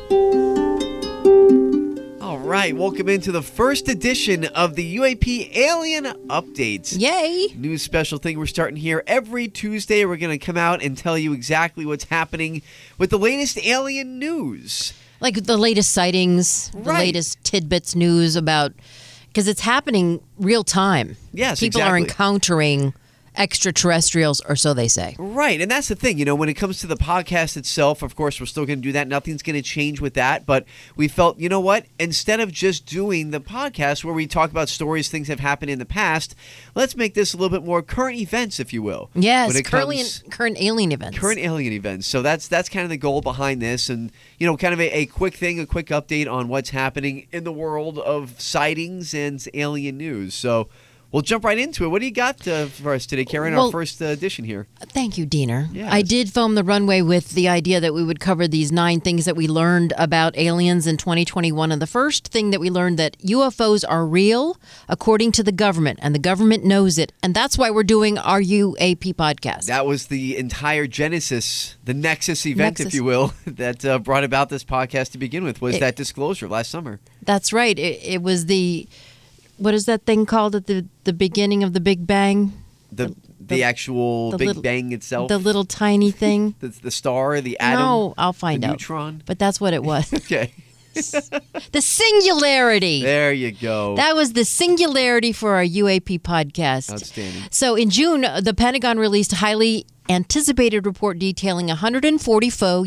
All right, welcome into the first edition of the UAP Alien Updates. Yay! New special thing we're starting here every Tuesday. We're going to come out and tell you exactly what's happening with the latest alien news. Like the latest sightings, the latest tidbits news about, because it's happening real time. Yes, People exactly. are encountering extraterrestrials, or so they say. Right, and that's the thing. You know, when it comes to the podcast itself, of course, we're still going to do that. Nothing's going to change with that. But we felt, you know what? Instead of just doing the podcast where we talk about stories, things have happened in the past, let's make this a little bit more current events, if you will. Yes, current alien events. Current alien events. So that's kind of the goal behind this. And, you know, kind of a quick thing, a quick update on what's happening in the world of sightings and alien news. So we'll jump right into it. What do you got for us today, Karen, our first edition here? Thank you, Diener. Yes. I did foam the runway with the idea that we would cover these 9 things that we learned about aliens in 2021. And the first thing that we learned, that UFOs are real, according to the government, and the government knows it. And that's why we're doing our UAP podcast. That was the entire genesis, the Nexus event, if you will, that brought about this podcast to begin with, was that disclosure last summer. That's right. It was the... What is that thing called at the beginning of the Big Bang? The actual Big Bang itself? The little tiny thing? the star, the atom? No, I'll find out. The neutron? But that's what it was. Okay. The singularity. There you go. That was the singularity for our UAP podcast. Outstanding. So in June, the Pentagon released a highly anticipated report detailing 144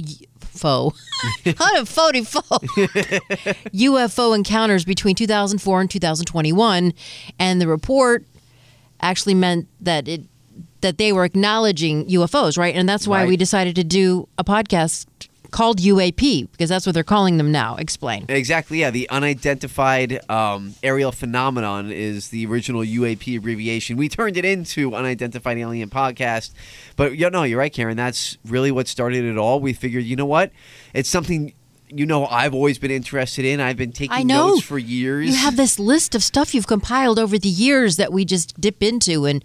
UFO encounters between 2004 and 2021, and the report actually meant that they were acknowledging UFOs, right? And that's why we decided to do a podcast called UAP, because that's what they're calling them now. Explain. Exactly, yeah. The Unidentified Aerial Phenomenon is the original UAP abbreviation. We turned it into Unidentified Alien Podcast. But, you're right, Karen. That's really what started it all. We figured, you know what? It's something, I've always been interested in. I've been taking notes for years. You have this list of stuff you've compiled over the years that we just dip into and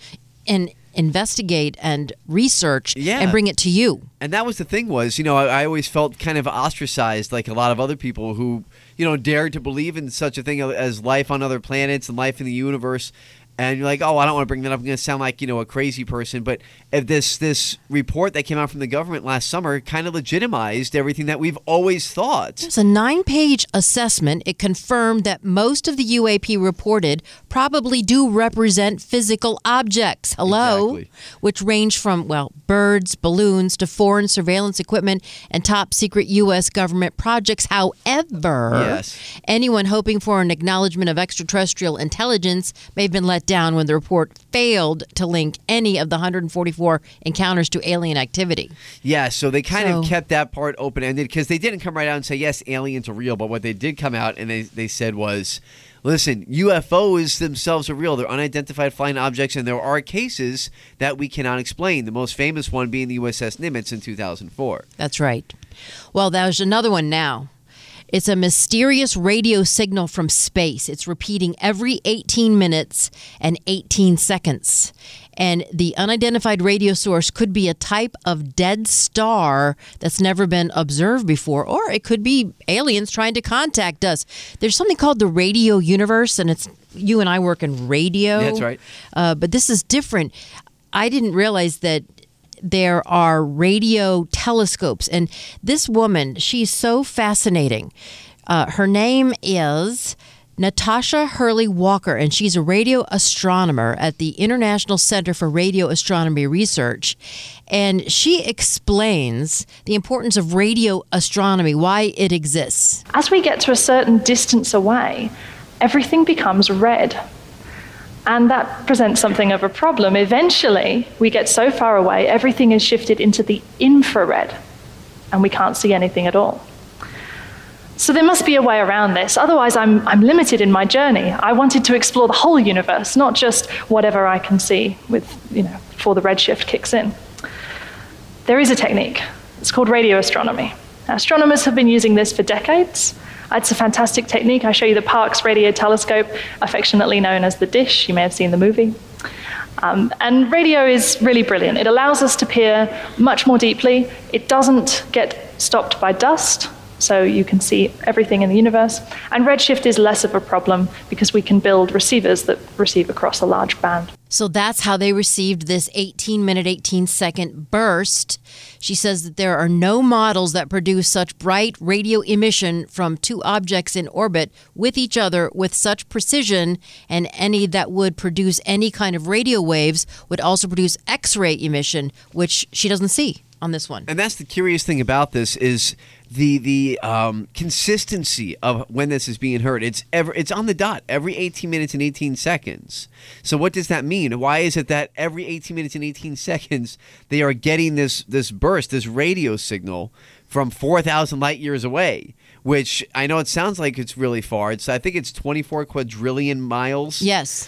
investigate and research and bring it to you. And that was the thing was, I always felt kind of ostracized, like a lot of other people who, dared to believe in such a thing as life on other planets and life in the universe. And you're like, oh, I don't want to bring that up. I'm going to sound like, a crazy person. But if this report that came out from the government last summer kind of legitimized everything that we've always thought. It's a 9-page assessment. It confirmed that most of the UAP reported probably do represent physical objects. Exactly. Which range from, birds, balloons, to foreign surveillance equipment and top secret U.S. government projects. However, anyone hoping for an acknowledgement of extraterrestrial intelligence may have been let down when the report failed to link any of the 144 encounters to alien activity. Yeah, so they kind of kept that part open-ended, because they didn't come right out and say, yes, aliens are real. But what they did come out and they said was, listen, UFOs themselves are real. They're unidentified flying objects, and there are cases that we cannot explain. The most famous one being the USS Nimitz in 2004. That's right. Well, there's another one now. It's a mysterious radio signal from space. It's repeating every 18 minutes and 18 seconds. And the unidentified radio source could be a type of dead star that's never been observed before, or it could be aliens trying to contact us. There's something called the radio universe, and it's you and I work in radio. That's right. But this is different. I didn't realize that there are radio telescopes. And this woman, she's so fascinating. Her name is Natasha Hurley Walker, and she's a radio astronomer at the International Center for Radio Astronomy Research. And she explains the importance of radio astronomy, why it exists. As we get to a certain distance away, everything becomes red. And that presents something of a problem. Eventually, we get so far away, everything is shifted into the infrared, and we can't see anything at all. So there must be a way around this. Otherwise, I'm limited in my journey. I wanted to explore the whole universe, not just whatever I can see before the redshift kicks in. There is a technique. It's called radio astronomy. Now, astronomers have been using this for decades. It's a fantastic technique. I show you the Parkes Radio Telescope, affectionately known as the Dish. You may have seen the movie. And radio is really brilliant. It allows us to peer much more deeply. It doesn't get stopped by dust, so you can see everything in the universe. And redshift is less of a problem because we can build receivers that receive across a large band. So that's how they received this 18-minute, 18-second burst. She says that there are no models that produce such bright radio emission from two objects in orbit with each other with such precision, and any that would produce any kind of radio waves would also produce X-ray emission, which she doesn't see on this one. And that's the curious thing about this is the consistency of when this is being heard. It's on the dot every 18 minutes and 18 seconds. So what does that mean? Why is it that every 18 minutes and 18 seconds they are getting this burst, this radio signal from 4,000 light years away? Which I know it sounds like it's really far. I think it's 24 quadrillion miles. Yes.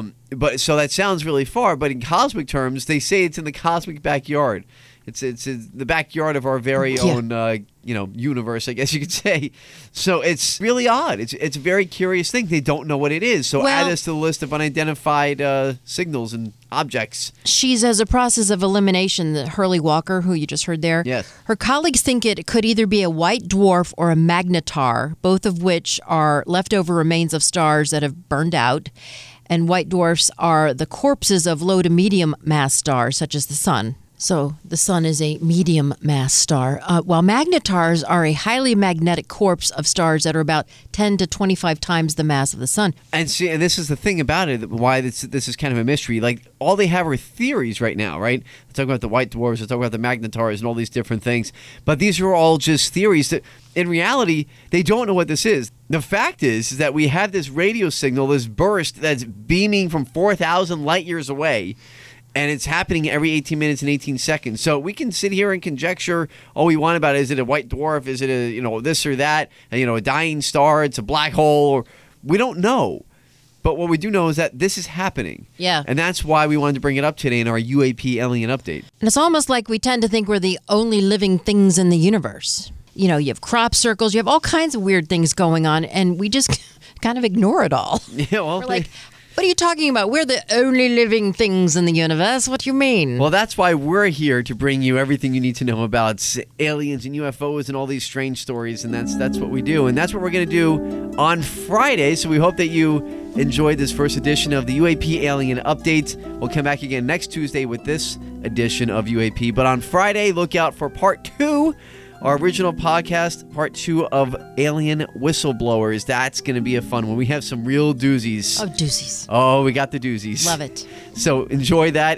But so that sounds really far. But in cosmic terms, they say it's in the cosmic backyard. It's in the backyard of our very own universe, I guess you could say. So it's really odd. It's a very curious thing. They don't know what it is. So add us to the list of unidentified signals and objects. She's as a process of elimination. The Hurley Walker, who you just heard there. Yes. Her colleagues think it could either be a white dwarf or a magnetar, both of which are leftover remains of stars that have burned out. And white dwarfs are the corpses of low to medium mass stars, such as the sun. So the sun is a medium mass star, while magnetars are a highly magnetic corpse of stars that are about 10 to 25 times the mass of the sun. And see, and this is the thing about it, why this is kind of a mystery. Like, all they have are theories right now, right? They talk about the white dwarfs, they talk about the magnetars and all these different things. But these are all just theories that, in reality, they don't know what this is. The fact is that we have this radio signal, this burst that's beaming from 4,000 light years away. And it's happening every 18 minutes and 18 seconds. So we can sit here and conjecture all we want about it. Is it a white dwarf? Is it a this or that? A dying star? It's a black hole? Or we don't know. But what we do know is that this is happening. Yeah. And that's why we wanted to bring it up today in our UAP alien update. And it's almost like we tend to think we're the only living things in the universe. You have crop circles. You have all kinds of weird things going on. And we just kind of ignore it all. Yeah, well, we're like, what are you talking about? We're the only living things in the universe. What do you mean? Well, that's why we're here, to bring you everything you need to know about aliens and UFOs and all these strange stories, and that's what we do. And that's what we're going to do on Friday, so we hope that you enjoyed this first edition of the UAP Alien Update. We'll come back again next Tuesday with this edition of UAP. But on Friday, look out for Part 2. Our original podcast, Part 2 of Alien Whistleblowers. That's going to be a fun one. We have some real doozies. Oh, doozies. Oh, we got the doozies. Love it. So enjoy that.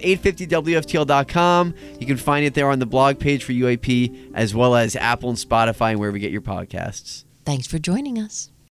850WFTL.com. You can find it there on the blog page for UAP, as well as Apple and Spotify and wherever you get your podcasts. Thanks for joining us.